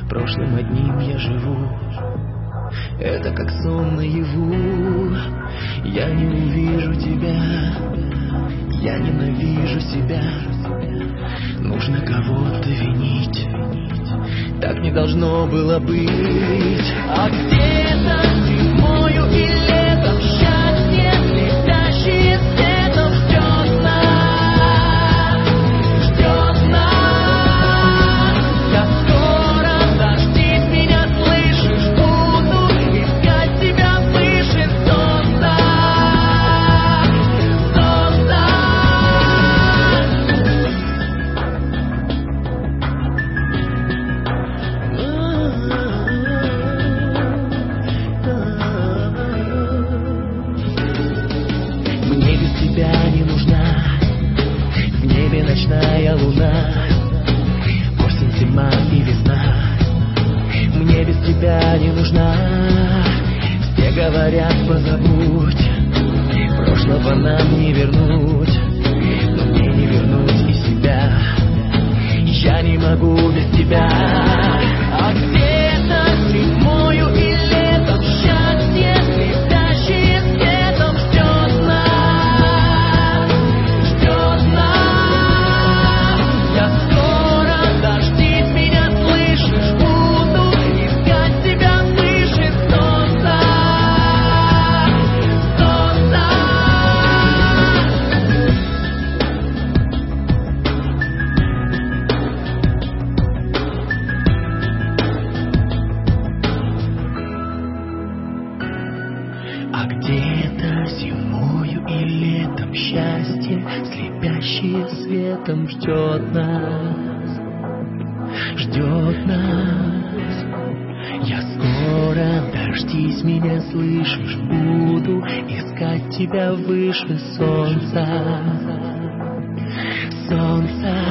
Прошлым одним я живу, это как сон наяву. Я не увижу тебя, я ненавижу себя. Нужно кого-то винить, так не должно было быть. А где-то зимою и летом счастье, летящее светом, ждет нас, ждет нас. Я скоро, дождись меня, слышишь, буду искать тебя выше солнца, солнца. Мне без тебя не нужна в небе ночная луна, осень, зима и весна. Мне без тебя не нужна. Все говорят, позабудь, прошлого нам не вернуть, но мне не вернуть и себя. Я не могу без тебя. А где-то зимою и летом счастье, летящее светом, ждет нас, ждет нас. Я скоро, дождись меня, слышишь, буду искать тебя выше солнца, солнца. А где-то зимою и летом счастье, слепящее светом, ждет нас, ждет нас. Я скоро, дождись меня, слышишь, буду искать тебя выше солнца, солнца.